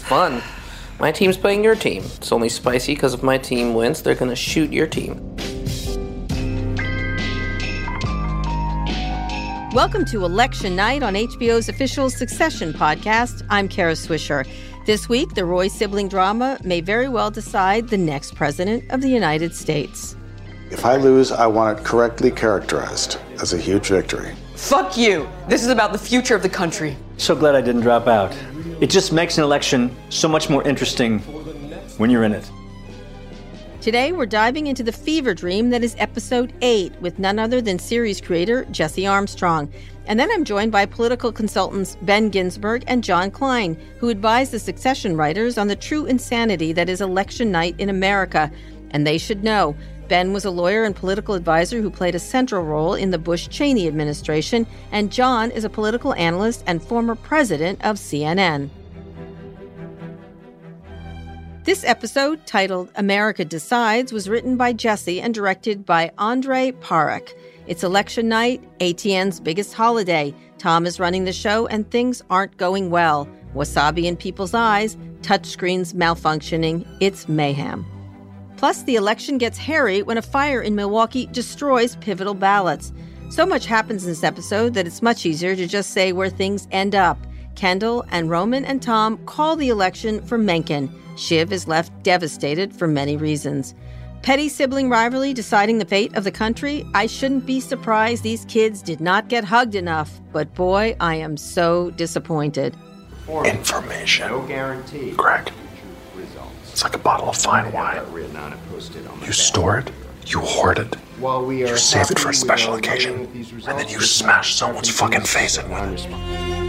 fun. My team's playing your team. It's only spicy because if my team wins, they're going to shoot your team. Welcome to Election Night on HBO's official Succession podcast. I'm Kara Swisher. This week, the Roy sibling drama may very well decide the next president of the United States. If I lose, I want it correctly characterized as a huge victory. Fuck you! This is about the future of the country. So glad I didn't drop out. It just makes an election so much more interesting when you're in it. Today, we're diving into the fever dream that is episode 8 with none other than series creator Jesse Armstrong. And then I'm joined by political consultants Ben Ginsberg and John Klein, who advise the Succession writers on the true insanity that is election night in America. And they should know. Ben was a lawyer and political advisor who played a central role in the Bush-Cheney administration, and John is a political analyst and former president of CNN. This episode, titled America Decides, was written by Jesse and directed by Andrei Parekh. It's election night, ATN's biggest holiday. Tom is running the show and things aren't going well. Wasabi in people's eyes, touchscreens malfunctioning, it's mayhem. Plus, the election gets hairy when a fire in Milwaukee destroys pivotal ballots. So much happens in this episode that it's much easier to just say where things end up. Kendall and Roman and Tom call the election for Mencken. Shiv is left devastated for many reasons. Petty sibling rivalry deciding the fate of the country? I shouldn't be surprised these kids did not get hugged enough. But boy, I am so disappointed. Information. No guarantee. Greg, it's like a bottle of fine wine. You store it, you hoard it, you save it for a special occasion, and then you smash someone's fucking face in with it.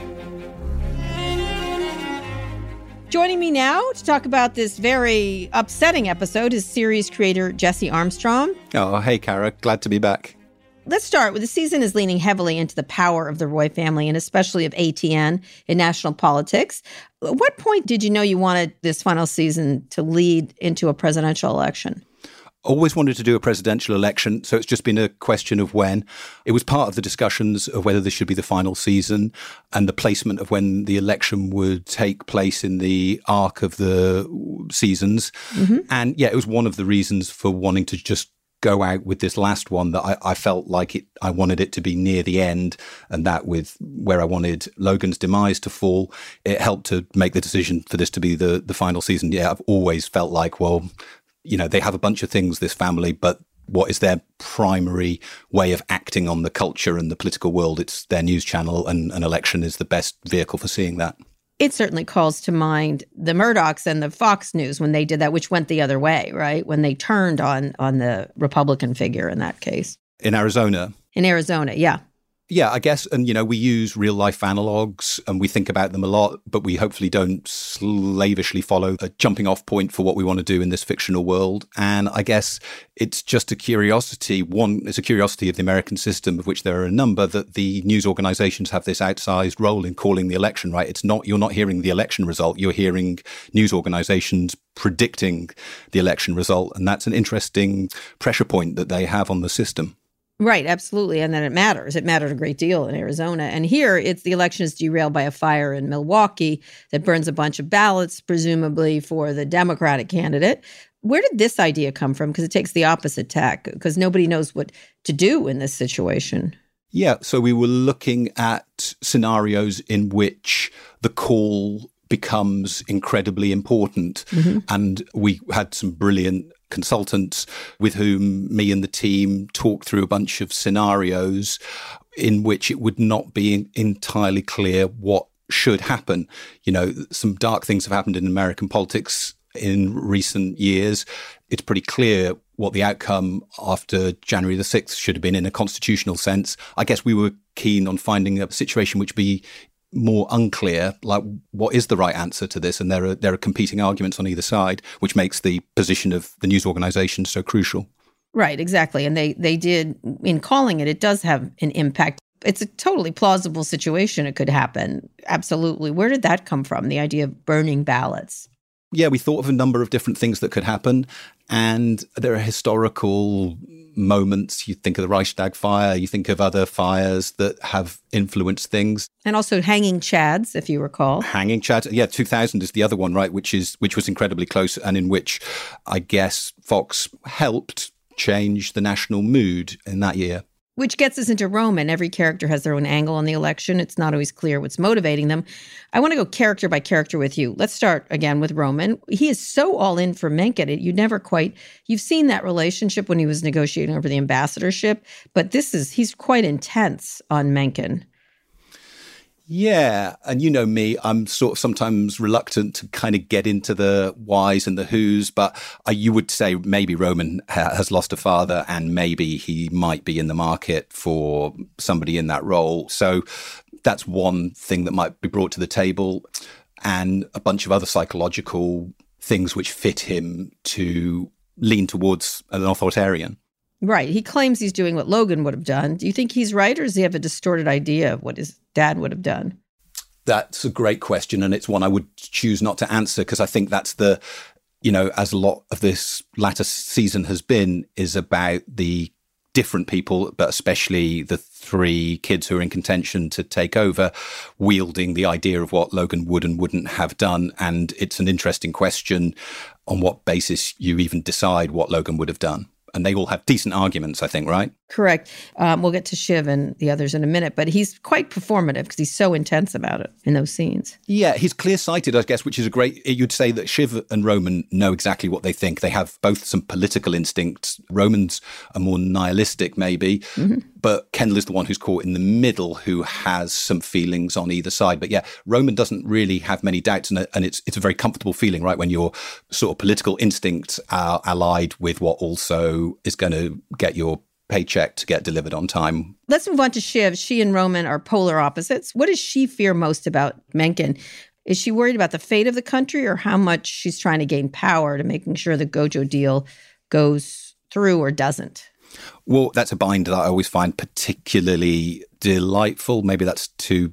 Joining me now to talk about this very upsetting episode is series creator Jesse Armstrong. Oh, hey, Kara. Glad to be back. Let's start with the season is leaning heavily into the power of the Roy family and especially of ATN in national politics. At what point did you know you wanted this final season to lead into a presidential election? Always wanted to do a presidential election, so it's just been a question of when. It was part of the discussions of whether this should be the final season and the placement of when the election would take place in the arc of the seasons. Mm-hmm. And yeah, it was one of the reasons for wanting to just go out with this last one that I felt like I wanted it to be near the end, and that with where I wanted Logan's demise to fall, it helped to make the decision for this to be the final season. Yeah, I've always felt like, well, you know, they have a bunch of things, this family, but what is their primary way of acting on the culture and the political world? It's their news channel, and an election is the best vehicle for seeing that. It certainly calls to mind the Murdochs and the Fox News when they did that, which went the other way, right? When they turned on the Republican figure in that case. In Arizona? In Arizona, yeah. Yeah, I guess. And, you know, we use real life analogs and we think about them a lot, but we hopefully don't slavishly follow a jumping off point for what we want to do in this fictional world. And I guess it's just a curiosity. One, it's a curiosity of the American system, of which there are a number, that the news organizations have this outsized role in calling the election, right? It's not, you're not hearing the election result. You're hearing news organizations predicting the election result. And that's an interesting pressure point that they have on the system. Right, absolutely. And then it matters. It mattered a great deal in Arizona. And here, it's the election is derailed by a fire in Milwaukee that burns a bunch of ballots, presumably for the Democratic candidate. Where did this idea come from? Because it takes the opposite tack, because nobody knows what to do in this situation. Yeah, so we were looking at scenarios in which the call becomes incredibly important. Mm-hmm. And we had some brilliant consultants with whom me and the team talked through a bunch of scenarios in which it would not be entirely clear what should happen. You know, some dark things have happened in American politics in recent years. It's pretty clear what the outcome after January the 6th should have been in a constitutional sense. I guess we were keen on finding a situation which be more unclear, like what is the right answer to this? And there are competing arguments on either side, which makes the position of the news organization so crucial. Right, exactly. And they did, in calling it, it does have an impact. It's a totally plausible situation. It could happen. Absolutely. Where did that come from, the idea of burning ballots? Yeah, we thought of a number of different things that could happen. And there are historical moments. You think of the Reichstag fire, you think of other fires that have influenced things. And also Hanging Chads, if you recall. Hanging Chads. Yeah, 2000 is the other one, right, which was incredibly close and in which I guess Fox helped change the national mood in that year. Which gets us into Roman. Every character has their own angle on the election. It's not always clear what's motivating them. I want to go character by character with you. Let's start again with Roman. He is so all in for Mencken. You've seen that relationship when he was negotiating over the ambassadorship, but he's quite intense on Mencken. Yeah. And you know me, I'm sort of sometimes reluctant to kind of get into the whys and the whos, but you would say maybe Roman has lost a father and maybe he might be in the market for somebody in that role. So that's one thing that might be brought to the table, and a bunch of other psychological things which fit him to lean towards an authoritarian. Right. He claims he's doing what Logan would have done. Do you think he's right, or does he have a distorted idea of what his dad would have done? That's a great question, and it's one I would choose not to answer, because I think that's as a lot of this latter season has been, is about the different people, but especially the three kids who are in contention to take over, wielding the idea of what Logan would and wouldn't have done. And it's an interesting question on what basis you even decide what Logan would have done. And they all have decent arguments, I think, right? Correct. We'll get to Shiv and the others in a minute, but he's quite performative because he's so intense about it in those scenes. Yeah, he's clear-sighted, I guess, which is you'd say that Shiv and Roman know exactly what they think. They have both some political instincts. Roman's are more nihilistic, maybe, but Kendall is the one who's caught in the middle, who has some feelings on either side. But yeah, Roman doesn't really have many doubts, and it's a very comfortable feeling, right, when your sort of political instincts are allied with what also is going to get your paycheck to get delivered on time. Let's move on to Shiv. She and Roman are polar opposites. What does she fear most about Mencken? Is she worried about the fate of the country, or how much she's trying to gain power to making sure the Gojo deal goes through or doesn't? Well, that's a bind that I always find particularly delightful. Maybe that's too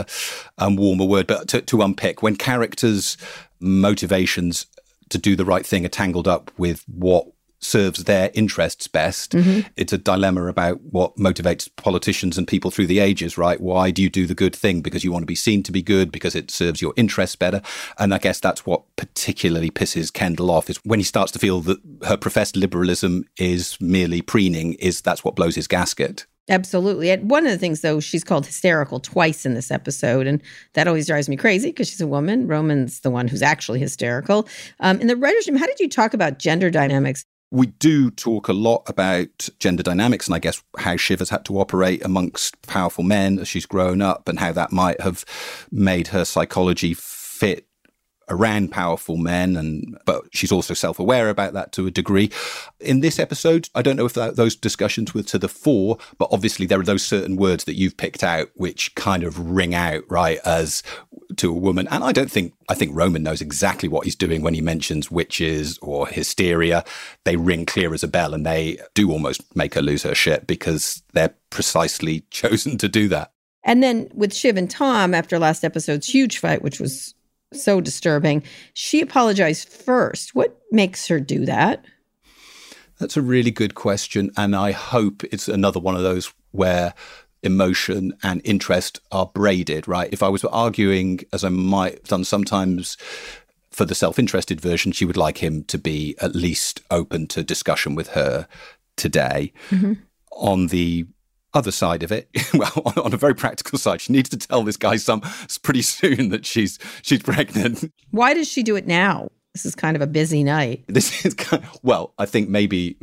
warm a word, but to unpick. When characters' motivations to do the right thing are tangled up with what serves their interests best. It's a dilemma about what motivates politicians and people through the ages, right? Why do you do the good thing? Because you want to be seen to be good, because it serves your interests better. And I guess that's what particularly pisses Kendall off, is when he starts to feel that her professed liberalism is merely preening, that's what blows his gasket. Absolutely. And one of the things, though, she's called hysterical twice in this episode, and that always drives me crazy because she's a woman. Roman's the one who's actually hysterical. In the writer's room, how did you talk about gender dynamics? We do talk a lot about gender dynamics, and I guess how Shiv has had to operate amongst powerful men as she's grown up, and how that might have made her psychology fit around powerful men, but she's also self-aware about that to a degree. In this episode, I don't know if those discussions were to the fore, but obviously there are those certain words that you've picked out which kind of ring out, right, as to a woman. And I think Roman knows exactly what he's doing when he mentions witches or hysteria. They ring clear as a bell, and they do almost make her lose her shit because they're precisely chosen to do that. And then with Shiv and Tom, after last episode's huge fight, which was so disturbing, she apologized first. What makes her do that? That's a really good question. And I hope it's another one of those where emotion and interest are braided, right? If I was arguing, as I might have done sometimes for the self-interested version, she would like him to be at least open to discussion with her today. On the other side of it, well, on a very practical side, she needs to tell this guy pretty soon that she's pregnant. Why does she do it now? This is kind of a busy night. This is I think maybe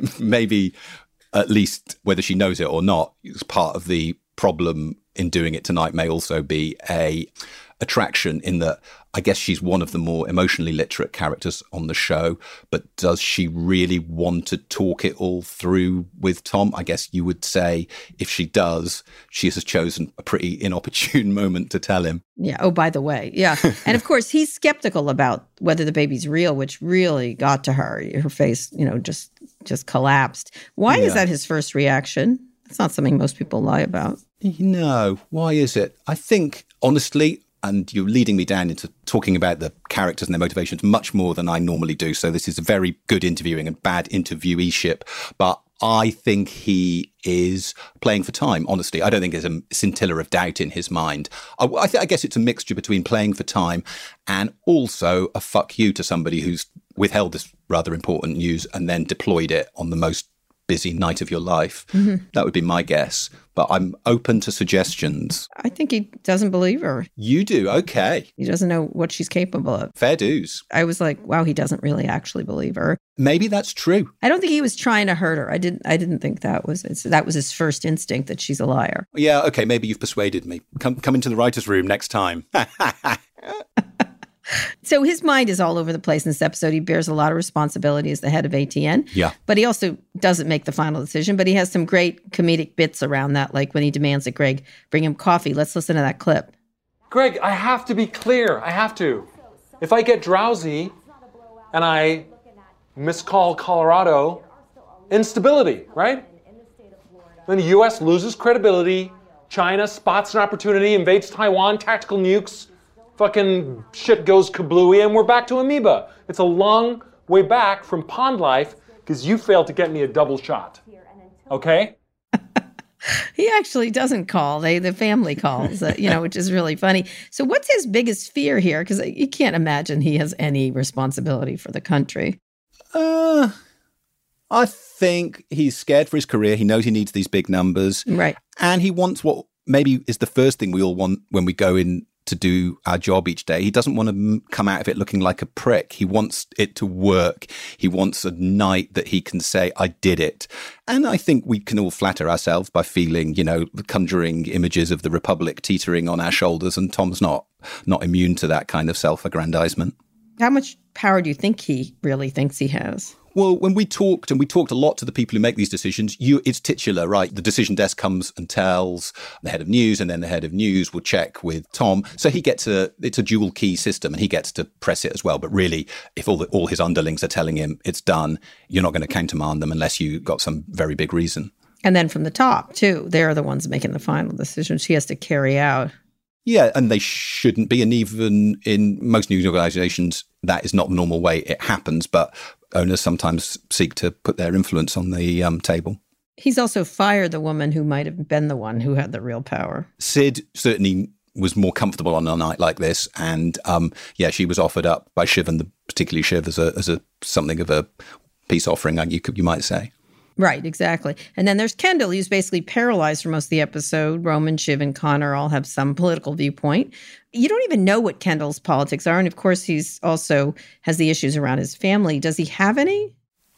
at least whether she knows it or not, is part of the problem in doing it tonight. May also be a attraction in that I guess she's one of the more emotionally literate characters on the show, but does she really want to talk it all through with Tom? I guess you would say if she does, she has chosen a pretty inopportune moment to tell him. Yeah. Oh, by the way. Yeah. And of course, he's skeptical about whether the baby's real, which really got to her. Her face, just collapsed. Why is that his first reaction? It's not something most people lie about. No. Why is it? I think, honestly, and you're leading me down into talking about the characters and their motivations much more than I normally do. So this is a very good interviewing and bad intervieweeship. But I think he is playing for time, honestly. I don't think there's a scintilla of doubt in his mind. I guess it's a mixture between playing for time and also a fuck you to somebody who's withheld this rather important news and then deployed it on the most busy night of your life. Mm-hmm. That would be my guess. But I'm open to suggestions. I think he doesn't believe her. You do? Okay. He doesn't know what she's capable of. Fair dues. I was like, wow, he doesn't really actually believe her. Maybe that's true. I don't think he was trying to hurt her. I didn't think that was his first instinct, that she's a liar. Yeah, okay, maybe you've persuaded me. Come into the writer's room next time. So his mind is all over the place in this episode. He bears a lot of responsibility as the head of ATN. Yeah. But he also doesn't make the final decision. But he has some great comedic bits around that, like when he demands that Greg bring him coffee. Let's listen to that clip. Greg, I have to be clear. I have to. If I get drowsy and I miscall Colorado, instability, right? Then the U.S. loses credibility. China spots an opportunity, invades Taiwan, tactical nukes. Fucking shit goes kablooey, and we're back to amoeba. It's a long way back from pond life because you failed to get me a double shot. Okay? He actually doesn't call. The family calls, which is really funny. So what's his biggest fear here? Because you can't imagine he has any responsibility for the country. I think he's scared for his career. He knows he needs these big numbers. Right. And he wants what maybe is the first thing we all want when we go in to do our job each day. He doesn't want to come out of it looking like a prick. He wants it to work. He wants a night that he can say, I did it. And I think we can all flatter ourselves by feeling, conjuring images of the Republic teetering on our shoulders. And Tom's not immune to that kind of self-aggrandizement. How much power do you think he really thinks he has? Well, when we talked a lot to the people who make these decisions, it's titular, right? The decision desk comes and tells the head of news, and then the head of news will check with Tom. So it's a dual key system, and he gets to press it as well. But really, if all his underlings are telling him it's done, you're not going to countermand them unless you got some very big reason. And then from the top, too, they're the ones making the final decisions he has to carry out. Yeah, and they shouldn't be. And even in most news organizations, that is not the normal way it happens. But owners sometimes seek to put their influence on the table. He's also fired the woman who might have been the one who had the real power. Sid certainly was more comfortable on a night like this. And she was offered up by Shiv, and particularly Shiv as a something of a peace offering, you might say. Right, exactly. And then there's Kendall, who's basically paralyzed for most of the episode. Roman, Shiv, and Connor all have some political viewpoint. You don't even know what Kendall's politics are. And of course, he's also has the issues around his family. Does he have any?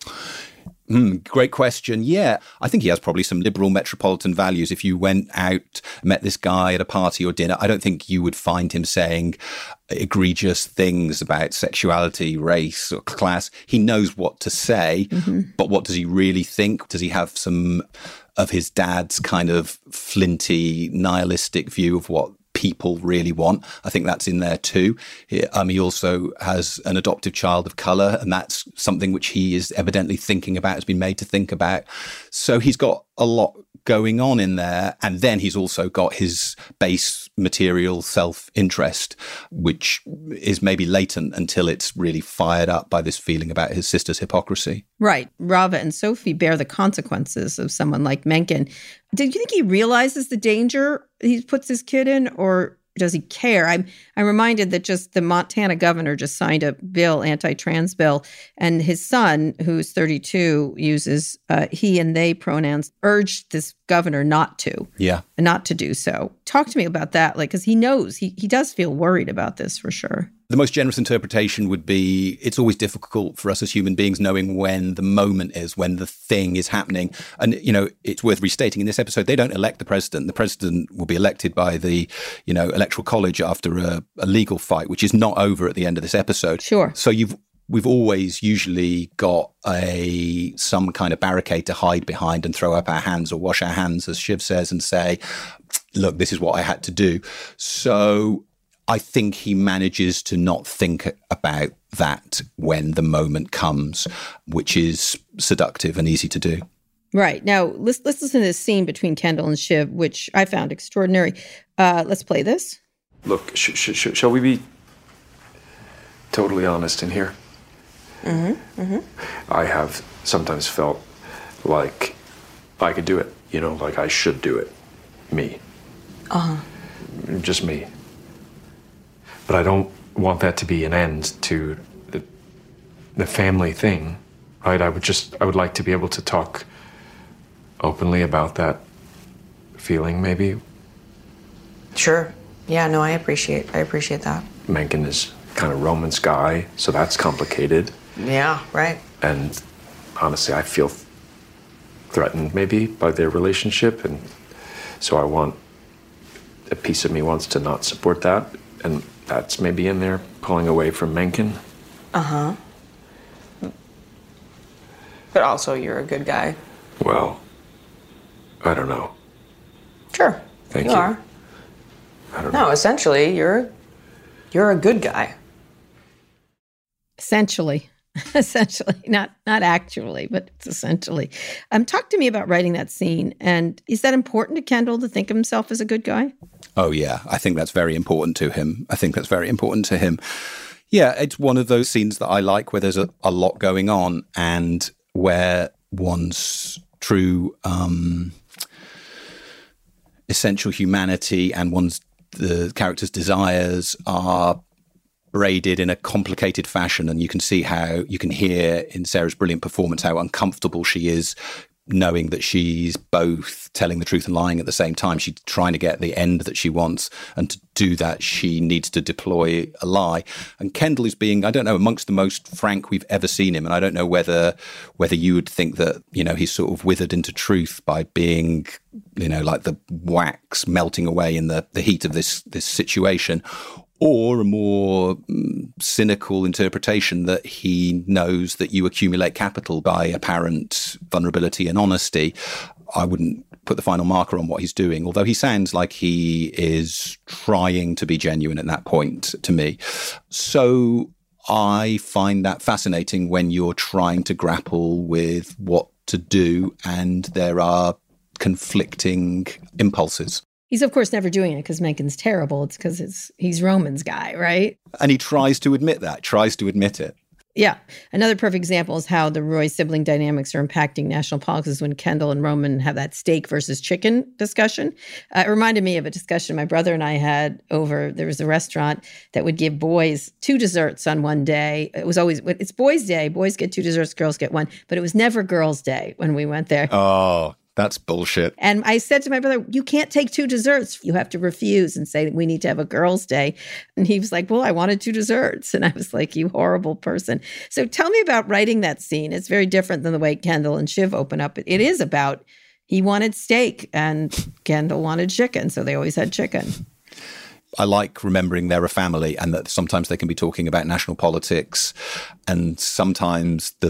Great question. Yeah, I think he has probably some liberal metropolitan values. If you went out, met this guy at a party or dinner, I don't think you would find him saying egregious things about sexuality, race, or class. He knows what to say, but what does he really think? Does he have some of his dad's kind of flinty, nihilistic view of what people really want? I think that's in there too. He also has an adoptive child of colour, and that's something which he is evidently thinking about, has been made to think about. So he's got a lot going on in there. And then he's also got his base material self-interest, which is maybe latent until it's really fired up by this feeling about his sister's hypocrisy. Right. Rava and Sophie bear the consequences of someone like Mencken. Do you think he realizes the danger he puts his kid in, or does he care? I'm reminded that just the Montana governor just signed a bill, anti-trans bill, and his son, who's 32, uses he and they pronouns, urged this governor not to. Yeah. Not to do so. Talk to me about that, because he knows, he does feel worried about this for sure. The most generous interpretation would be it's always difficult for us as human beings knowing when the moment is, when the thing is happening. And, it's worth restating in this episode, they don't elect the president. The president will be elected by the, electoral college after a legal fight, which is not over at the end of this episode. Sure. So we've always usually got some kind of barricade to hide behind and throw up our hands or wash our hands, as Shiv says, and say, look, this is what I had to do. So I think he manages to not think about that when the moment comes, which is seductive and easy to do. Right. Now, let's listen to this scene between Kendall and Shiv, which I found extraordinary. Let's play this. Look, shall we be totally honest in here? Mm-hmm. Mm-hmm. I have sometimes felt like I could do it, like I should do it. Me. Uh-huh. Just me. But I don't want that to be an end to the family thing, right? I would like to be able to talk openly about that feeling, maybe. Sure. Yeah, no, I appreciate that. Mencken is kind of Roman's guy, so that's complicated. Yeah, right. And honestly, I feel threatened maybe by their relationship, and so a piece of me wants to not support that, and that's maybe in there pulling away from Mencken. Uh-huh. But also, you're a good guy. Well, I don't know. Sure. Thank you. You are. I don't know. No, essentially, you're a good guy. Essentially. Essentially, not actually, but it's essentially. Talk to me about writing that scene. And is that important to Kendall to think of himself as a good guy? Oh, yeah. I think that's very important to him. Yeah, it's one of those scenes that I like where there's a lot going on and where one's true essential humanity and the character's desires are braided in a complicated fashion, and you can hear in Sarah's brilliant performance how uncomfortable she is knowing that she's both telling the truth and lying at the same time. She's trying to get the end that she wants, and to do that she needs to deploy a lie. And Kendall is being, I don't know, amongst the most frank we've ever seen him, and I don't know whether you would think that, he's sort of withered into truth by being, like the wax melting away in the heat of this situation, or a more cynical interpretation that he knows that you accumulate capital by apparent vulnerability and honesty. I wouldn't put the final marker on what he's doing, although he sounds like he is trying to be genuine at that point to me. So I find that fascinating when you're trying to grapple with what to do and there are conflicting impulses. He's, of course, never doing it because Mencken's terrible. It's because he's Roman's guy, right? And he tries to admit it. Yeah. Another perfect example is how the Roy sibling dynamics are impacting national politics when Kendall and Roman have that steak versus chicken discussion. It reminded me of a discussion my brother and I had over, there was a restaurant that would give boys 2 desserts on one day. It was always, it's boys' day. Boys get 2 desserts, girls get 1. But it was never girls' day when we went there. Oh, that's bullshit. And I said to my brother, you can't take 2 desserts. You have to refuse and say, we need to have a girls' day. And he was like, well, I wanted 2 desserts. And I was like, you horrible person. So tell me about writing that scene. It's very different than the way Kendall and Shiv open up. It is about, he wanted steak and Kendall wanted chicken. So they always had chicken. I like remembering they're a family and that sometimes they can be talking about national politics. And sometimes the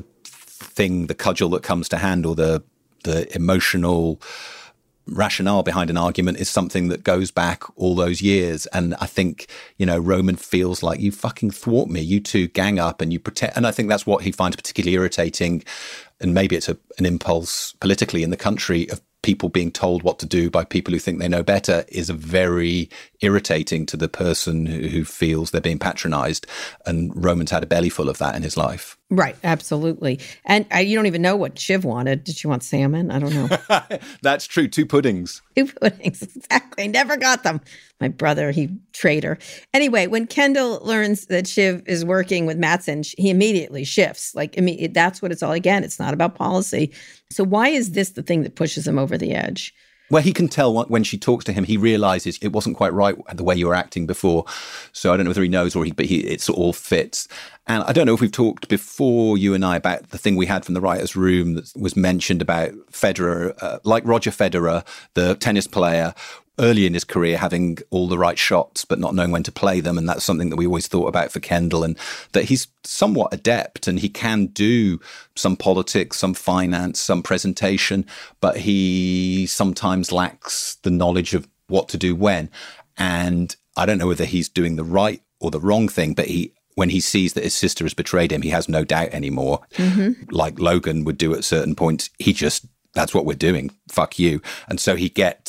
cudgel that comes to hand or the emotional rationale behind an argument is something that goes back all those years. And I think, Roman feels like, you fucking thwart me. You two gang up and you protect. And I think that's what he finds particularly irritating. And maybe it's an impulse politically in the country of people being told what to do by people who think they know better is very irritating to the person who feels they're being patronized. And Roman's had a belly full of that in his life. Right, absolutely. And you don't even know what Shiv wanted. Did she want salmon? I don't know. That's true. 2 puddings. 2 puddings, exactly. Never got them. My brother, he traitor. Anyway, when Kendall learns that Shiv is working with Matsson, he immediately shifts. That's what it's all, again, it's not about policy. So why is this the thing that pushes him over the edge? Well, he can tell when she talks to him, he realizes it wasn't quite right the way you were acting before. So I don't know whether he knows but it all fits. And I don't know if we've talked before, you and I, about the thing we had from the writer's room that was mentioned about Federer, like Roger Federer, the tennis player, early in his career having all the right shots but not knowing when to play them. And that's something that we always thought about for Kendall, and that he's somewhat adept and he can do some politics, some finance, some presentation, but he sometimes lacks the knowledge of what to do when. And I don't know whether he's doing the right or the wrong thing, but when he sees that his sister has betrayed him, he has no doubt anymore. Mm-hmm. Like Logan would do at certain points. That's what we're doing. Fuck you. And so he gets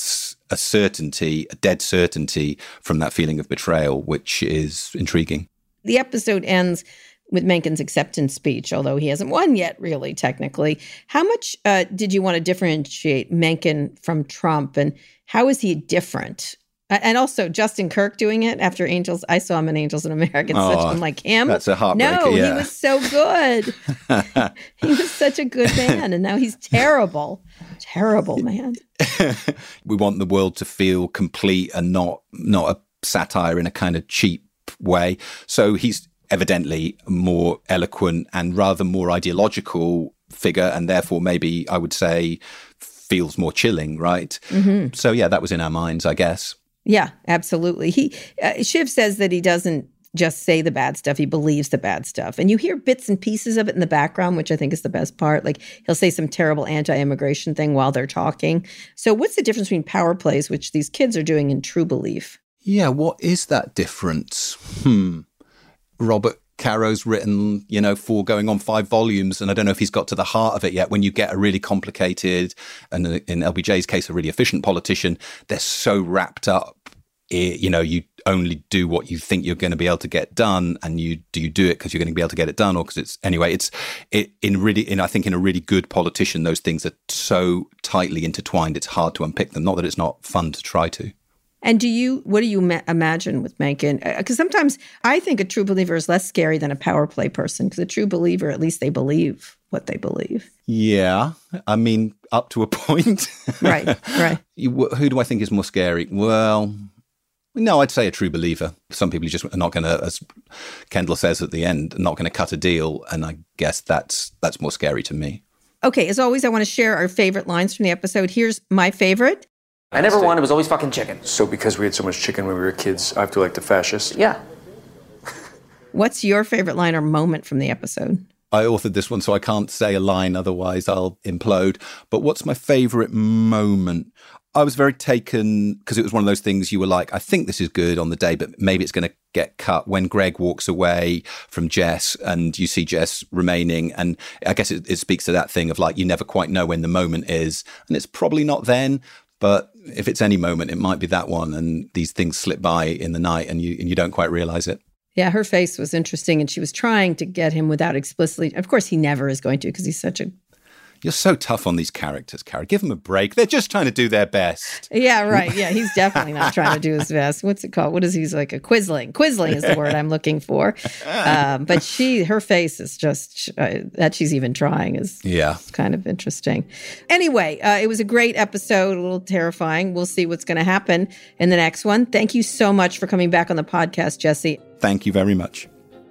a certainty, a dead certainty from that feeling of betrayal, which is intriguing. The episode ends with Menken's acceptance speech, although he hasn't won yet, really, technically. How much did you want to differentiate Menken from Trump, and how is he different? And also, Justin Kirk doing it after Angels. I saw him in Angels in America. I'm like him. That's a heartbreaker. No, yeah. He was so good. He was such a good man, and now he's terrible. Terrible man. We want the world to feel complete and not a satire in a kind of cheap way. So he's evidently more eloquent and rather more ideological figure, and therefore maybe I would say feels more chilling, right? Mm-hmm. So yeah, that was in our minds, I guess. Yeah, absolutely. Shiv says that he doesn't just say the bad stuff, he believes the bad stuff. And you hear bits and pieces of it in the background, which I think is the best part. Like he'll say some terrible anti-immigration thing while they're talking. So what's the difference between power plays, which these kids are doing, and true belief? Yeah, what is that difference? Robert Caro's written, 4 going on 5 volumes, and I don't know if he's got to the heart of it yet. When you get a really complicated, and in LBJ's case, a really efficient politician, they're so wrapped up. You only do what you think you're going to be able to get done, and you do it because you're going to be able to get it done, or because I think in a really good politician, those things are so tightly intertwined, it's hard to unpick them. Not that it's not fun to try to. And what do you imagine with Menken? Because sometimes I think a true believer is less scary than a power play person, because a true believer, at least they believe what they believe. Yeah. I mean, up to a point. Right. Who do I think is more scary? Well, no, I'd say a true believer. Some people just are not going to, as Kendall says at the end, not going to cut a deal. And I guess that's more scary to me. Okay. As always, I want to share our favorite lines from the episode. Here's my favorite. I never won. It was always fucking chicken. So because we had so much chicken when we were kids, I have to like the fascists? Yeah. What's your favorite line or moment from the episode? I authored this one, so I can't say a line, otherwise I'll implode. But what's my favorite moment? I was very taken, because it was one of those things you were like, I think this is good on the day, but maybe it's going to get cut. When Greg walks away from Jess and you see Jess remaining, and I guess it speaks to that thing of like, you never quite know when the moment is, and it's probably not then. But if it's any moment, it might be that one. And these things slip by in the night and you don't quite realize it. Yeah, her face was interesting. And she was trying to get him without explicitly. Of course, he never is going to, because he's such a... You're so tough on these characters, Cara. Give them a break. They're just trying to do their best. Yeah, right. Yeah, he's definitely not trying to do his best. What's it called? What is he's like a quisling? Quisling is the word I'm looking for. But her face is just, that she's even trying is kind of interesting. Anyway, it was a great episode, a little terrifying. We'll see what's going to happen in the next one. Thank you so much for coming back on the podcast, Jesse. Thank you very much.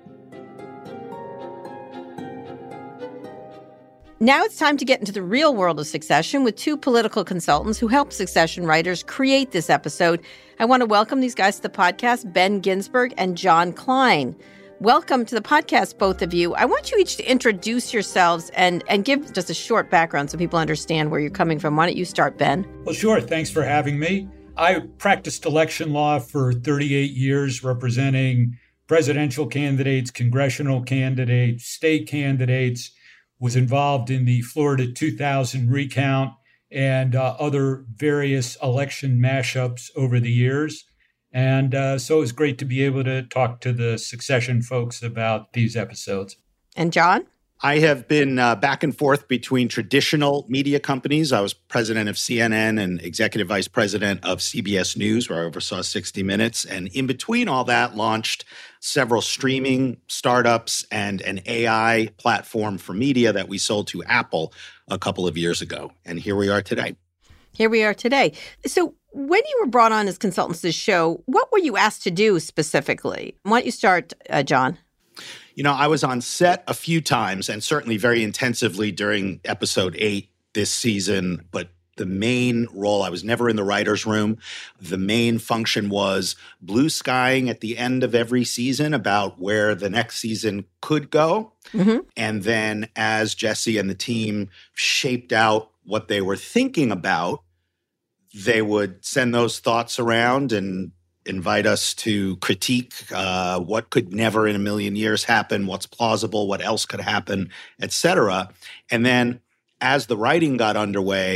Now it's time to get into the real world of Succession with 2 political consultants who help Succession writers create this episode. I want to welcome these guys to the podcast, Ben Ginsberg and John Klein. Welcome to the podcast, both of you. I want you each to introduce yourselves and give just a short background so people understand where you're coming from. Why don't you start, Ben? Well, sure. Thanks for having me. I practiced election law for 38 years, representing presidential candidates, congressional candidates, state candidates, was involved in the Florida 2000 recount and other various election mashups over the years. And so it was great to be able to talk to the Succession folks about these episodes. And John? I have been back and forth between traditional media companies. I was president of CNN and executive vice president of CBS News, where I oversaw 60 Minutes. And in between all that, launched several streaming startups and an AI platform for media that we sold to Apple a couple of years ago. And here we are today. So when you were brought on as consultants to this show, what were you asked to do specifically? Why don't you start, John? I was on set a few times and certainly very intensively during episode 8 this season, but the main role, I was never in the writer's room. The main function was blue skying at the end of every season about where the next season could go. Mm-hmm. And then as Jesse and the team shaped out what they were thinking about, they would send those thoughts around and invite us to critique what could never in a million years happen, what's plausible, what else could happen, et cetera. And then as the writing got underway,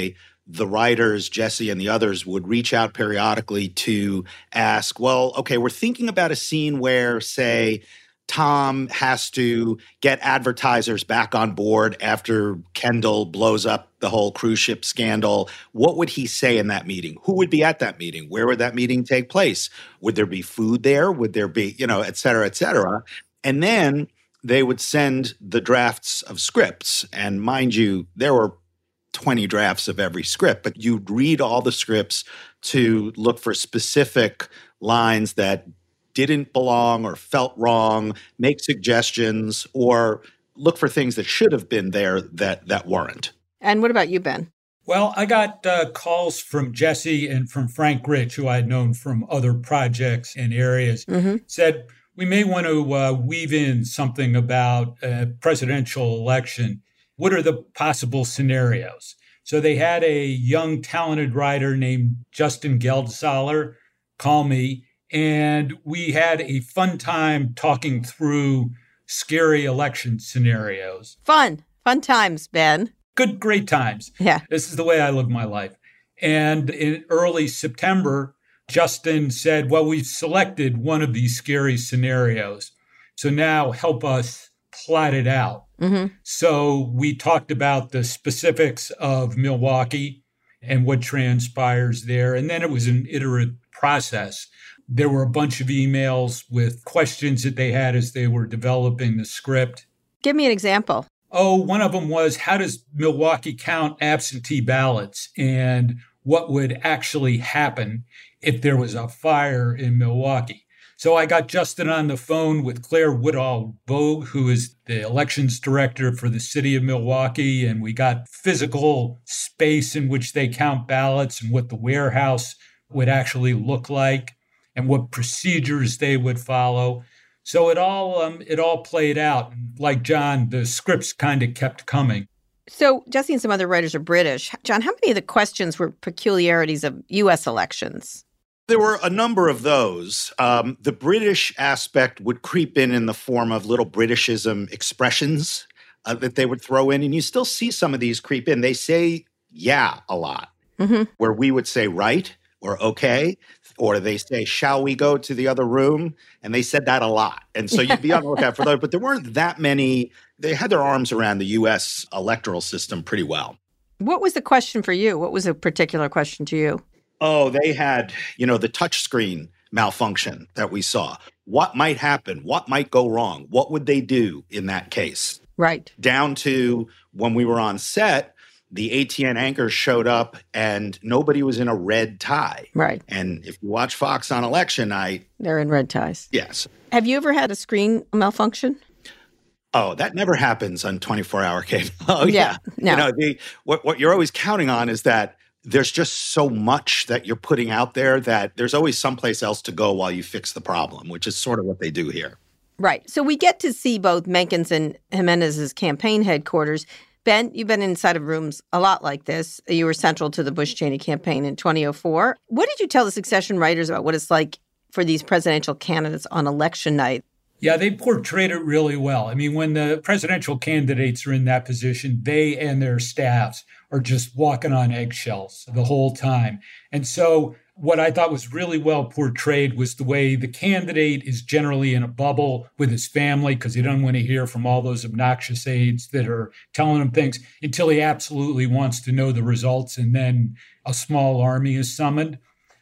the writers, Jesse and the others, would reach out periodically to ask, well, okay, we're thinking about a scene where, say, Tom has to get advertisers back on board after Kendall blows up the whole cruise ship scandal. What would he say in that meeting? Who would be at that meeting? Where would that meeting take place? Would there be food there? Would there be, et cetera, et cetera? And then they would send the drafts of scripts. And mind you, there were 20 drafts of every script, but you'd read all the scripts to look for specific lines that didn't belong or felt wrong, make suggestions, or look for things that should have been there that weren't. And what about you, Ben? Well, I got calls from Jesse and from Frank Rich, who I had known from other projects and areas, said, we may want to weave in something about a presidential election. What are the possible scenarios? So they had a young, talented writer named Justin Geldsaler call me, and we had a fun time talking through scary election scenarios. Fun times, Ben. Good, great times. Yeah. This is the way I live my life. And in early September, Justin said, well, we've selected one of these scary scenarios. So now help us plot it out. So we talked about the specifics of Milwaukee and what transpires there. And then it was an iterative process. There were a bunch of emails with questions that they had as they were developing the script. Give me an example. Oh, one of them was, how does Milwaukee count absentee ballots? And what would actually happen if there was a fire in Milwaukee? So I got Justin on the phone with Claire Woodall-Vogue, who is the elections director for the city of Milwaukee, and we got physical space in which they count ballots and what the warehouse would actually look like and what procedures they would follow. So it all played out. Like John, the scripts kind of kept coming. So Jesse and some other writers are British. John, how many of the questions were peculiarities of U.S. elections? There were a number of those. The British aspect would creep in the form of little Britishism expressions that they would throw in. And you still see some of these creep in. They say, yeah, a lot, where we would say right or okay, or they say, shall we go to the other room? And they said that a lot. And so you'd be on the lookout for those. But there weren't that many. They had their arms around the U.S. electoral system pretty well. What was the question for you? What was a particular question to you? Oh, they had, the touchscreen malfunction that we saw. What might happen? What might go wrong? What would they do in that case? Right. Down to when we were on set, the ATN anchors showed up and nobody was in a red tie. Right. And if you watch Fox on election night... They're in red ties. Yes. Have you ever had a screen malfunction? Oh, that never happens on 24-hour cable. Oh, yeah. No. What you're always counting on is that there's just so much that you're putting out there that there's always someplace else to go while you fix the problem, which is sort of what they do here. Right. So we get to see both Mencken's and Jimenez's campaign headquarters. Ben, you've been inside of rooms a lot like this. You were central to the Bush-Cheney campaign in 2004. What did you tell the Succession writers about what it's like for these presidential candidates on election night? Yeah, they portrayed it really well. I mean, when the presidential candidates are in that position, they and their staffs are just walking on eggshells the whole time. And so what I thought was really well portrayed was the way the candidate is generally in a bubble with his family because he doesn't want to hear from all those obnoxious aides that are telling him things until he absolutely wants to know the results, and then a small army is summoned.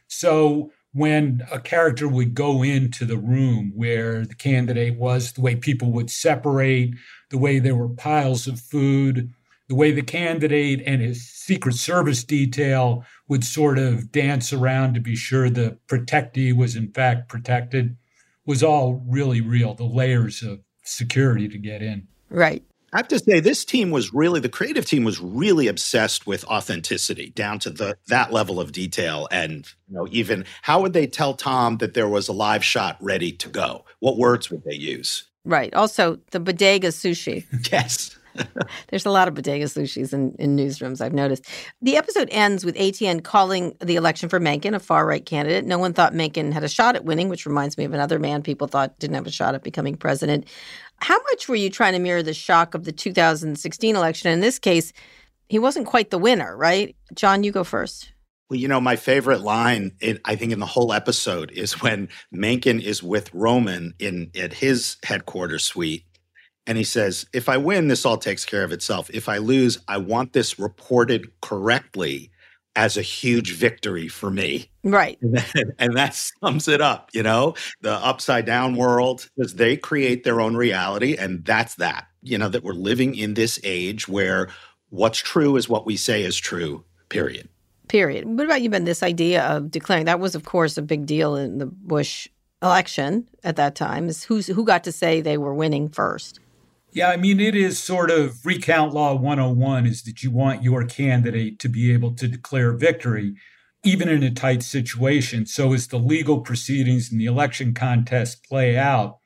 So when a character would go into the room where the candidate was, the way people would separate, the way there were piles of food, the way the candidate and his Secret Service detail would sort of dance around to be sure the protectee was in fact protected, was all really real, the layers of security to get in. Right. I have to say, this team was really, the creative team was really obsessed with authenticity down to that level of detail. And, even how would they tell Tom that there was a live shot ready to go? What words would they use? Right. Also, the bodega sushi. Yes. There's a lot of bodega sushis in newsrooms, I've noticed. The episode ends with ATN calling the election for Mencken, a far-right candidate. No one thought Mencken had a shot at winning, which reminds me of another man people thought didn't have a shot at becoming president. How much were you trying to mirror the shock of the 2016 election? In this case, He wasn't quite the winner, right? John, you go first. Well, my favorite line, I think, in the whole episode is when Mencken is with Roman at his headquarters suite. And he says, if I win, this all takes care of itself. If I lose, I want this reported correctly as a huge victory for me. Right. And that sums it up, the upside down world, because they create their own reality. And that's that, that we're living in this age where what's true is what we say is true, period. What about you, Ben? This idea of declaring, that was, of course, a big deal in the Bush election at that time, is who got to say they were winning first. Yeah, it is sort of recount law 101 is that you want your candidate to be able to declare victory, even in a tight situation. So as the legal proceedings in the election contest play out,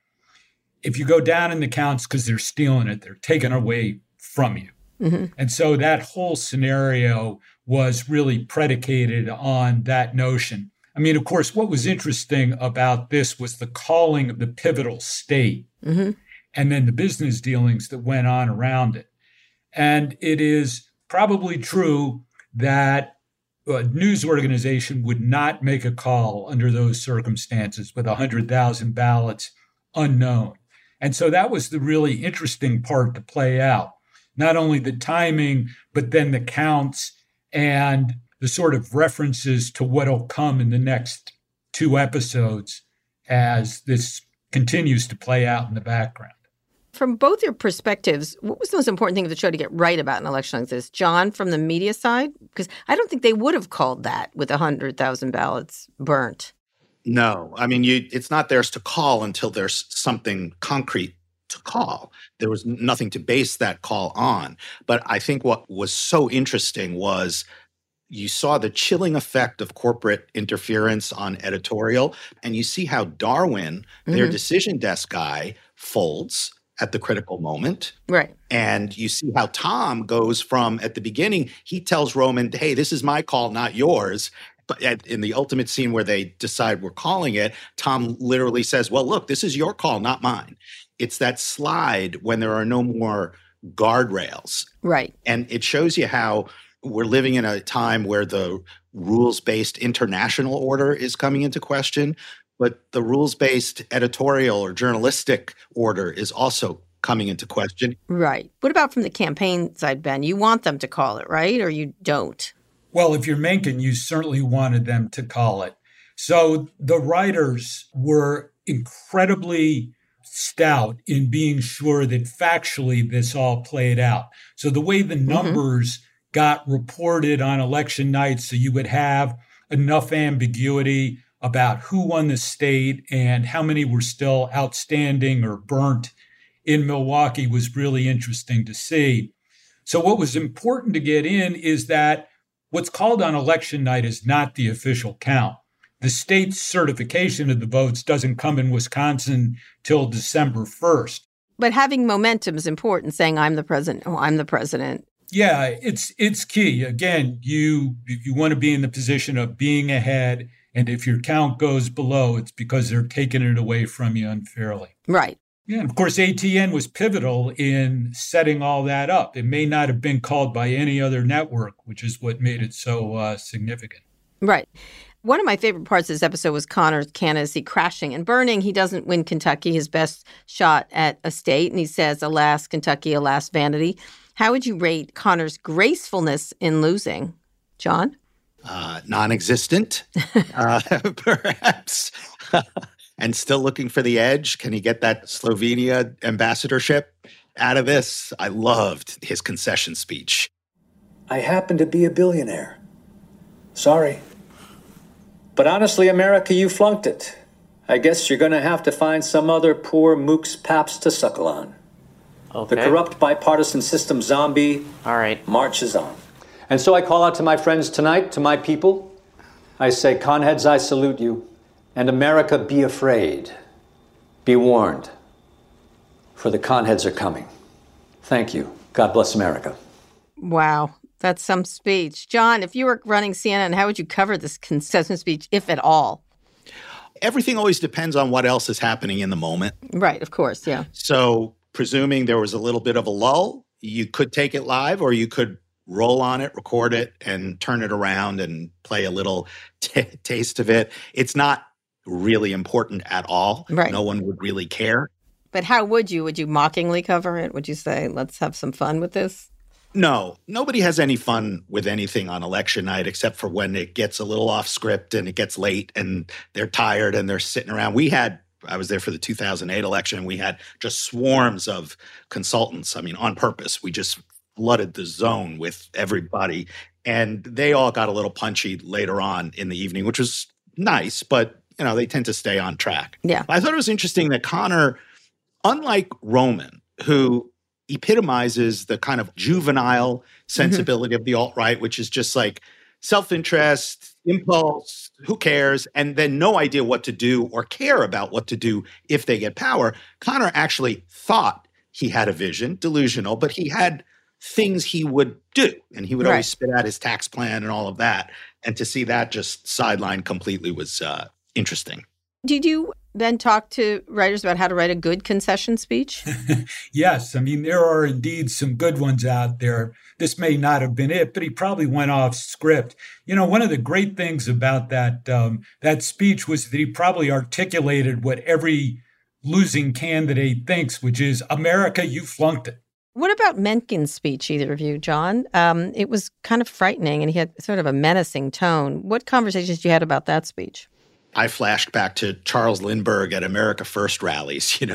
if you go down in the counts because they're stealing it, they're taking away from you. Mm-hmm. And so that whole scenario was really predicated on that notion. Of course, what was interesting about this was the calling of the pivotal state. Mm-hmm. And then the business dealings that went on around it. And it is probably true that a news organization would not make a call under those circumstances with 100,000 ballots unknown. And so that was the really interesting part to play out. Not only the timing, but then the counts and the sort of references to what'll come in the next 2 episodes as this continues to play out in the background. From both your perspectives, what was the most important thing of the show to get right about an election like this? John, from the media side? Because I don't think they would have called that with 100,000 ballots burnt. No. It's not theirs to call until there's something concrete to call. There was nothing to base that call on. But I think what was so interesting was you saw the chilling effect of corporate interference on editorial, and you see how Darwin, their decision desk guy, folds at the critical moment. Right. And you see how Tom goes from, at the beginning, he tells Roman, hey, this is my call, not yours. But in the ultimate scene where they decide we're calling it, Tom literally says, well, look, this is your call, not mine. It's that slide when there are no more guardrails. Right. And it shows you how we're living in a time where the rules-based international order is coming into question. But the rules-based editorial or journalistic order is also coming into question. Right. What about from the campaign side, Ben? You want them to call it, right? Or you don't? Well, if you're Mencken, you certainly wanted them to call it. So the writers were incredibly stout in being sure that factually this all played out. So the way the numbers got reported on election night, so you would have enough ambiguity about who won the state and how many were still outstanding or burnt in Milwaukee was really interesting to see. So what was important to get in is that what's called on election night is not the official count. The state's certification of the votes doesn't come in Wisconsin till December 1st. But having momentum is important, saying I'm the president. Oh, I'm the president. Yeah, it's key. Again, you want to be in the position of being ahead. And if your count goes below, it's because they're taking it away from you unfairly. Right. Yeah, and of course, ATN was pivotal in setting all that up. It may not have been called by any other network, which is what made it so significant. Right. One of my favorite parts of this episode was Connor's candidacy crashing and burning. He doesn't win Kentucky, his best shot at a state. And he says, alas, Kentucky, alas, vanity. How would you rate Connor's gracefulness in losing? John? Non-existent, perhaps. And still looking for the edge. Can he get that Slovenia ambassadorship out of this? I loved his concession speech. I happen to be a billionaire. Sorry. But honestly, America, you flunked it. I guess you're going to have to find some other poor mooks paps to suckle on. Okay. The corrupt bipartisan system zombie All right. marches on. And so I call out to my friends tonight, to my people. I say, Conheads, I salute you. And America, be afraid. Be warned. For the Conheads are coming. Thank you. God bless America. Wow. That's some speech. John, if you were running CNN, how would you cover this concession speech, if at all? Everything always depends on what else is happening in the moment. Right, of course, yeah. So presuming there was a little bit of a lull, you could take it live or you could roll on it, record it, and turn it around and play a little taste of it. It's not really important at all. Right. No one would really care. But how would you? Would you mockingly cover it? Would you say, let's have some fun with this? No, nobody has any fun with anything on election night except for when it gets a little off script and it gets late and they're tired and they're sitting around. I was there for the 2008 election, and we had just swarms of consultants. I mean, on purpose. We just flooded the zone with everybody. And they all got a little punchy later on in the evening, which was nice, but, they tend to stay on track. Yeah. I thought it was interesting that Conor, unlike Roman, who epitomizes the kind of juvenile sensibility of the alt-right, which is just like self-interest, impulse, who cares, and then no idea what to do or care about what to do if they get power. Conor actually thought he had a vision, delusional, but he had things he would do, and he would always spit out his tax plan and all of that. And to see that just sidelined completely was interesting. Did you then talk to writers about how to write a good concession speech? Yes. I mean, there are indeed some good ones out there. This may not have been it, but he probably went off script. One of the great things about that speech was that he probably articulated what every losing candidate thinks, which is, America, you flunked it. What about Menken's speech, either of you, John? It was kind of frightening, and he had sort of a menacing tone. What conversations you had about that speech? I flashed back to Charles Lindbergh at America First rallies, it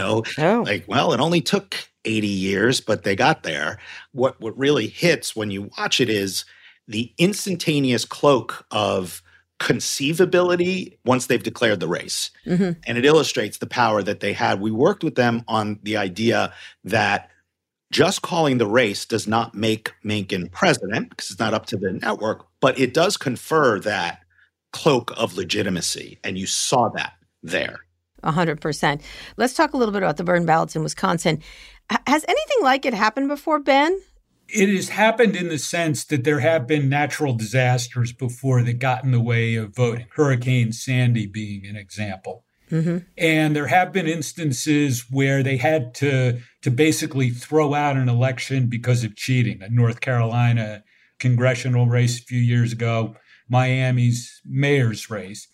only took 80 years, but they got there. What really hits when you watch it is the instantaneous cloak of conceivability once they've declared the race. Mm-hmm. And it illustrates the power that they had. We worked with them on the idea that just calling the race does not make Mencken president, because it's not up to the network, but it does confer that cloak of legitimacy, and you saw that there. 100%. Let's talk a little bit about the burn ballots in Wisconsin. Has anything like it happened before, Ben? It has happened in the sense that there have been natural disasters before that got in the way of voting, Hurricane Sandy being an example. Mm-hmm. And there have been instances where they had to basically throw out an election because of cheating. A North Carolina congressional race a few years ago, Miami's mayor's race.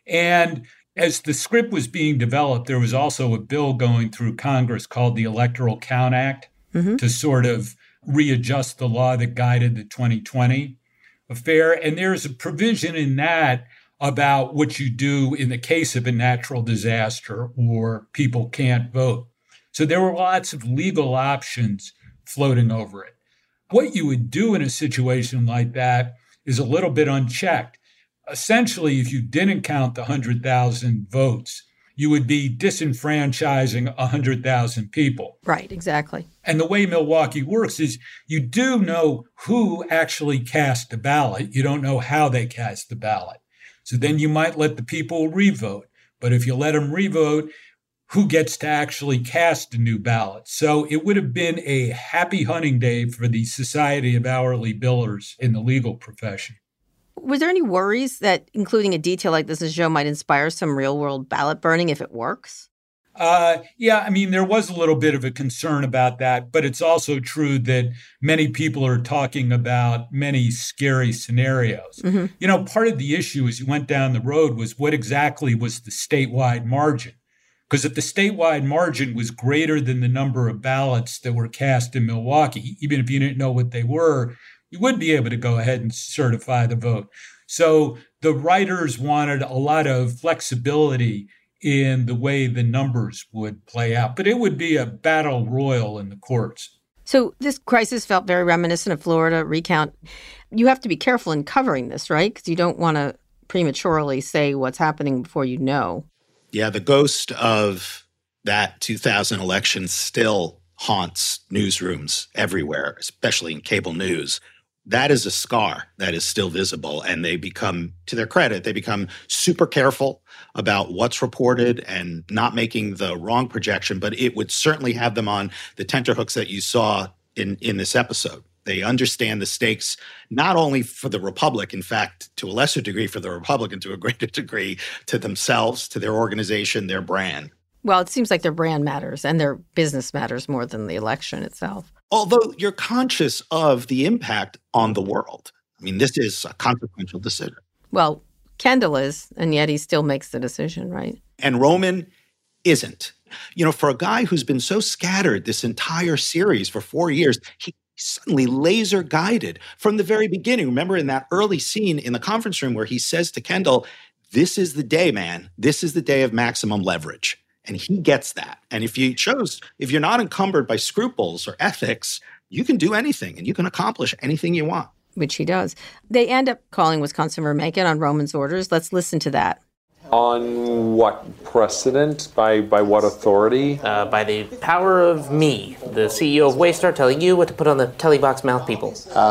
And as the script was being developed, there was also a bill going through Congress called the Electoral Count Act to sort of readjust the law that guided the 2020 affair. And there's a provision in that about what you do in the case of a natural disaster or people can't vote. So there were lots of legal options floating over it. What you would do in a situation like that is a little bit unchecked. Essentially, if you didn't count the 100,000 votes, you would be disenfranchising 100,000 people. Right, exactly. And the way Milwaukee works is you do know who actually cast the ballot. You don't know how they cast the ballot. So then you might let the people revote. But if you let them revote, who gets to actually cast a new ballot? So it would have been a happy hunting day for the Society of Hourly Billers in the legal profession. Was there any worries that including a detail like this as show might inspire some real-world ballot burning if it works? Yeah, I mean, there was a little bit of a concern about that, but it's also true that many people are talking about many scary scenarios. Mm-hmm. Part of the issue as you went down the road was what exactly was the statewide margin? Because if the statewide margin was greater than the number of ballots that were cast in Milwaukee, even if you didn't know what they were, you would be able to go ahead and certify the vote. So the writers wanted a lot of flexibility in the way the numbers would play out. But it would be a battle royal in the courts. So this crisis felt very reminiscent of Florida recount. You have to be careful in covering this, right? Because you don't want to prematurely say what's happening before you know. Yeah, the ghost of that 2000 election still haunts newsrooms everywhere, especially in cable news. That is a scar that is still visible. And they become, to their credit, they become super careful about what's reported and not making the wrong projection. But it would certainly have them on the tenterhooks that you saw in this episode. They understand the stakes, not only for the Republic, in fact, to a lesser degree for the Republican, to a greater degree to themselves, to their organization, their brand. Well, it seems like their brand matters and their business matters more than the election itself. Although you're conscious of the impact on the world. I mean, this is a consequential decision. Well, Kendall is, and yet he still makes the decision, right? And Roman isn't. You know, for a guy who's been so scattered this entire series for 4 years, he suddenly laser guided from the very beginning. Remember in that early scene in the conference room where he says to Kendall, this is the day, man. This is the day of maximum leverage. And he gets that. And if you're not encumbered by scruples or ethics, you can do anything and you can accomplish anything you want. Which he does. They end up calling Wisconsin Remaken on Roman's orders. Let's listen to that. On what precedent? By what authority? By the power of me, the CEO of Waystar, telling you what to put on the telebox mouth, people.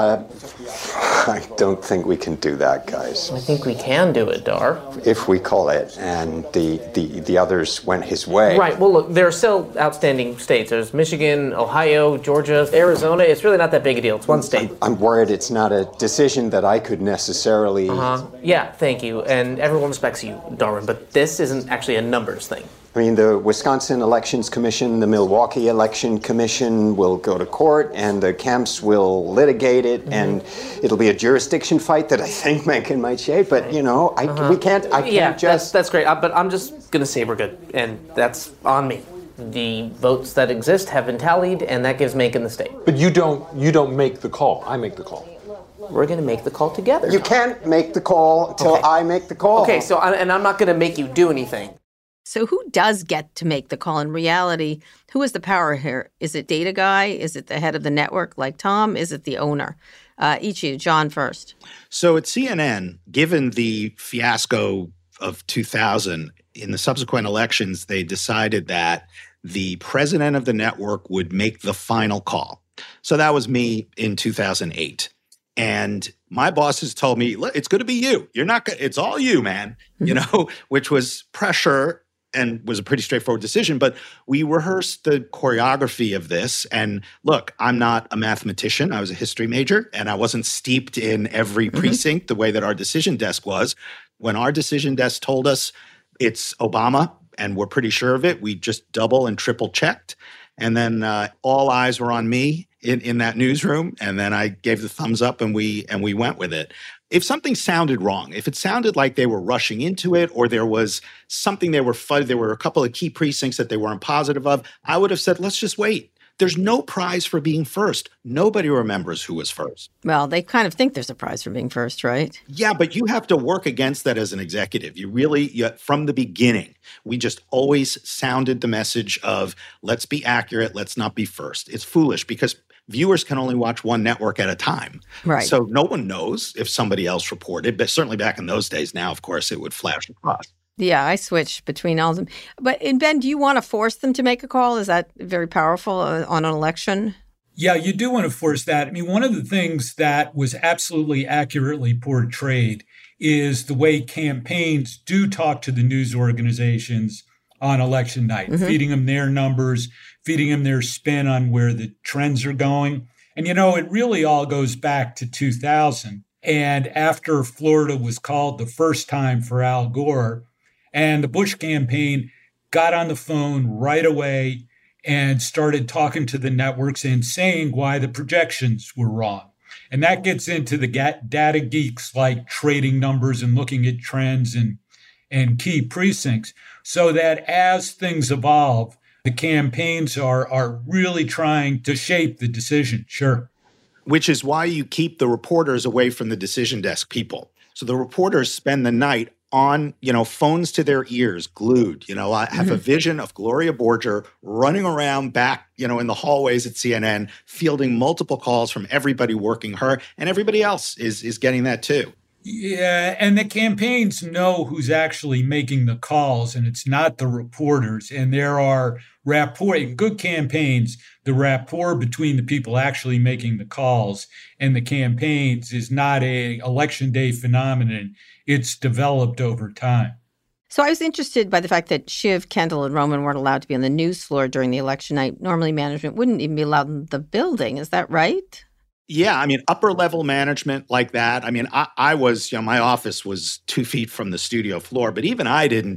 I don't think we can do that, guys. I think we can do it, Dar. If we call it, and the others went his way. Right, well, look, there are still outstanding states. There's Michigan, Ohio, Georgia, Arizona. It's really not that big a deal. It's one state. I'm worried it's not a decision that I could necessarily... Yeah, thank you. And everyone respects you, Darwin, but this isn't actually a numbers thing. I mean, the Wisconsin Elections Commission, the Milwaukee Election Commission will go to court, and the Kemps will litigate it, and it'll be a jurisdiction fight that I think Mencken might shade. But you know, we can't. I can't just. That's great. But I'm just gonna say we're good, and that's on me. The votes that exist have been tallied, and that gives Mencken the state. But you don't make the call. I make the call. We're going to make the call together. You can't make the call until I make the call. Okay, so I'm not going to make you do anything. So who does get to make the call in reality? Who is the power here? Is it data guy? Is it the head of the network like Tom? Is it the owner? Each of you, John first. So at CNN, given the fiasco of 2000, in the subsequent elections, they decided that the president of the network would make the final call. So that was me in 2008. And my bosses told me, it's going to be you. You're not going it's all you, man, you know, which was pressure and was a pretty straightforward decision. But we rehearsed the choreography of this. And look, I'm not a mathematician. I was a history major, and I wasn't steeped in every precinct the way that our decision desk was. When our decision desk told us it's Obama, and we're pretty sure of it, we just double and triple checked. And then all eyes were on me in that newsroom. And then I gave the thumbs up and we went with it. If something sounded wrong, if it sounded like they were rushing into it or there was something there were a couple of key precincts that they weren't positive of, I would have said, let's just wait. There's no prize for being first. Nobody remembers who was first. Well, they kind of think there's a prize for being first, right? Yeah, but you have to work against that as an executive. From the beginning, we just always sounded the message of let's be accurate, let's not be first. It's foolish because viewers can only watch one network at a time. Right. So no one knows if somebody else reported, but certainly back in those days, now, of course, it would flash across. Yeah, I switched between all of them. But, and Ben, do you want to force them to make a call? Is that very powerful on an election? Yeah, you do want to force that. I mean, one of the things that was absolutely accurately portrayed is the way campaigns do talk to the news organizations on election night, feeding them their numbers, feeding them their spin on where the trends are going. And, you know, it really all goes back to 2000. And after Florida was called the first time for Al Gore, and the Bush campaign got on the phone right away and started talking to the networks and saying why the projections were wrong. And that gets into the data geeks like trading numbers and looking at trends and key precincts, so that as things evolve, the campaigns are really trying to shape the decision. Sure. Which is why you keep the reporters away from the decision desk people. So the reporters spend the night on, phones to their ears, glued. I have a vision of Gloria Borger running around back, in the hallways at CNN, fielding multiple calls from everybody working her, and everybody else is getting that too. Yeah, and the campaigns know who's actually making the calls, and it's not the reporters. And there are rapport in good campaigns. The rapport between the people actually making the calls and the campaigns is not a election day phenomenon. It's developed over time. So I was interested by the fact that Shiv, Kendall, and Roman weren't allowed to be on the news floor during the election night. Normally, management wouldn't even be allowed in the building. Is that right? Yeah, upper level management like that. I was, my office was 2 feet from the studio floor, but even I didn't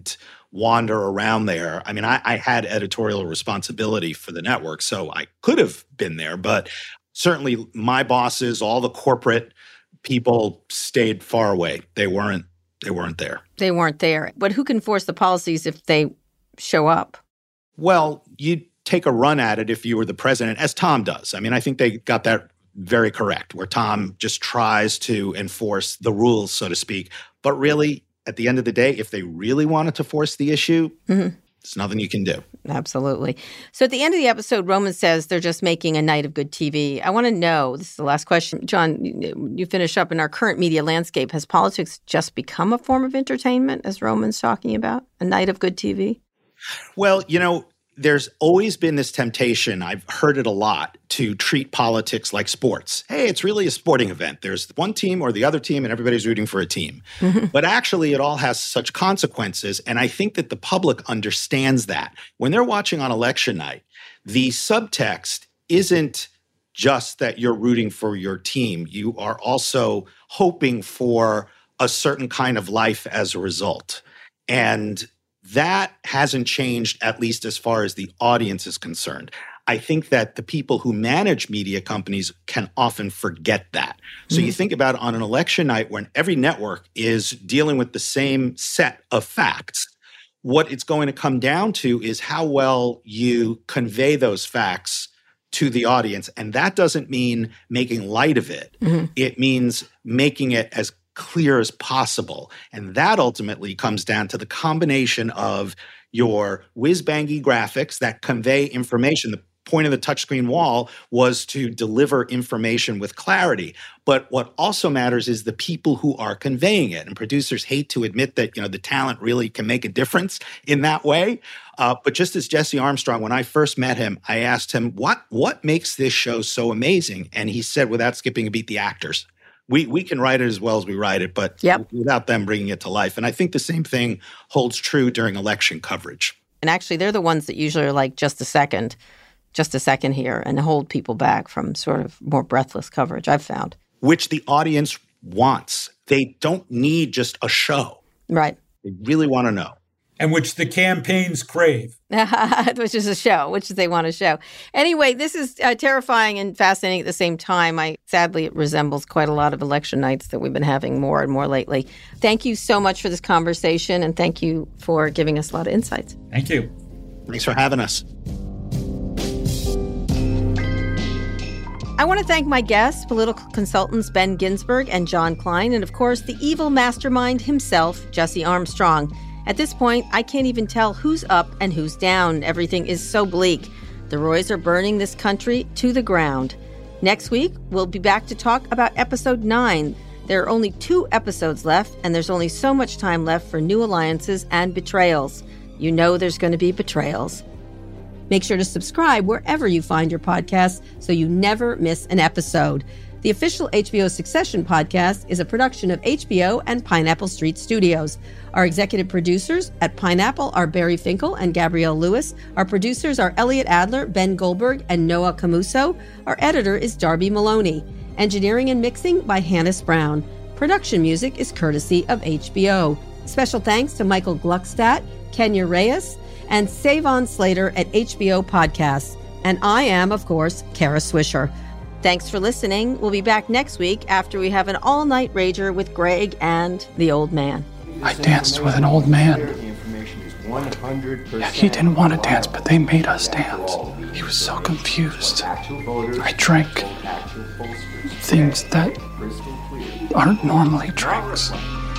wander around there. I mean, I had editorial responsibility for the network, so I could have been there, but certainly my bosses, all the corporate people stayed far away. They weren't there. They weren't there. But who can force the policies if they show up? Well, you'd take a run at it if you were the president, as Tom does. I mean, I think they got that very correct, where Tom just tries to enforce the rules, so to speak. But really, at the end of the day, if they really wanted to force the issue, there's nothing you can do. Absolutely. So at the end of the episode, Roman says they're just making a night of good TV. I want to know, this is the last question, John, you finish up, in our current media landscape, has politics just become a form of entertainment, as Roman's talking about? A night of good TV? Well, there's always been this temptation, I've heard it a lot, to treat politics like sports. Hey, it's really a sporting event. There's one team or the other team, and everybody's rooting for a team. But actually, it all has such consequences, and I think that the public understands that. When they're watching on election night, the subtext isn't just that you're rooting for your team. You are also hoping for a certain kind of life as a result. And that hasn't changed, at least as far as the audience is concerned. I think that the people who manage media companies can often forget that. So you think about it on an election night when every network is dealing with the same set of facts. What it's going to come down to is how well you convey those facts to the audience. And that doesn't mean making light of it. It means making it as clear as possible. And that ultimately comes down to the combination of your whiz-bangy graphics that convey information. The point of the touchscreen wall was to deliver information with clarity. But what also matters is the people who are conveying it. And producers hate to admit that, the talent really can make a difference in that way. But just as Jesse Armstrong, when I first met him, I asked him, what makes this show so amazing? And he said, without skipping a beat, the actors. We can write it as well as we write it, but without them bringing it to life. And I think the same thing holds true during election coverage. And actually, they're the ones that usually are like, just a second here, and hold people back from sort of more breathless coverage, I've found. Which the audience wants. They don't need just a show. Right. They really want to know. And which the campaigns crave. Which is a show, which they want to show. Anyway, this is terrifying and fascinating at the same time. Sadly, it resembles quite a lot of election nights that we've been having more and more lately. Thank you so much for this conversation, and thank you for giving us a lot of insights. Thank you. Thanks for having us. I want to thank my guests, political consultants Ben Ginsberg and John Klein, and of course, the evil mastermind himself, Jesse Armstrong. At this point, I can't even tell who's up and who's down. Everything is so bleak. The Roys are burning this country to the ground. Next week, we'll be back to talk about episode 9. There are only 2 episodes left, and there's only so much time left for new alliances and betrayals. You know there's going to be betrayals. Make sure to subscribe wherever you find your podcasts so you never miss an episode. The official HBO Succession podcast is a production of HBO and Pineapple Street Studios. Our executive producers at Pineapple are Barry Finkel and Gabrielle Lewis. Our producers are Elliot Adler, Ben Goldberg, and Noah Camuso. Our editor is Darby Maloney. Engineering and mixing by Hannes Brown. Production music is courtesy of HBO. Special thanks to Michael Gluckstadt, Kenya Reyes, and Savon Slater at HBO Podcasts. And I am, of course, Kara Swisher. Thanks for listening. We'll be back next week after we have an all-night rager with Greg and the old man. I danced with an old man. Yeah, he didn't want to dance, but they made us dance. He was so confused. I drank things that aren't normally drinks.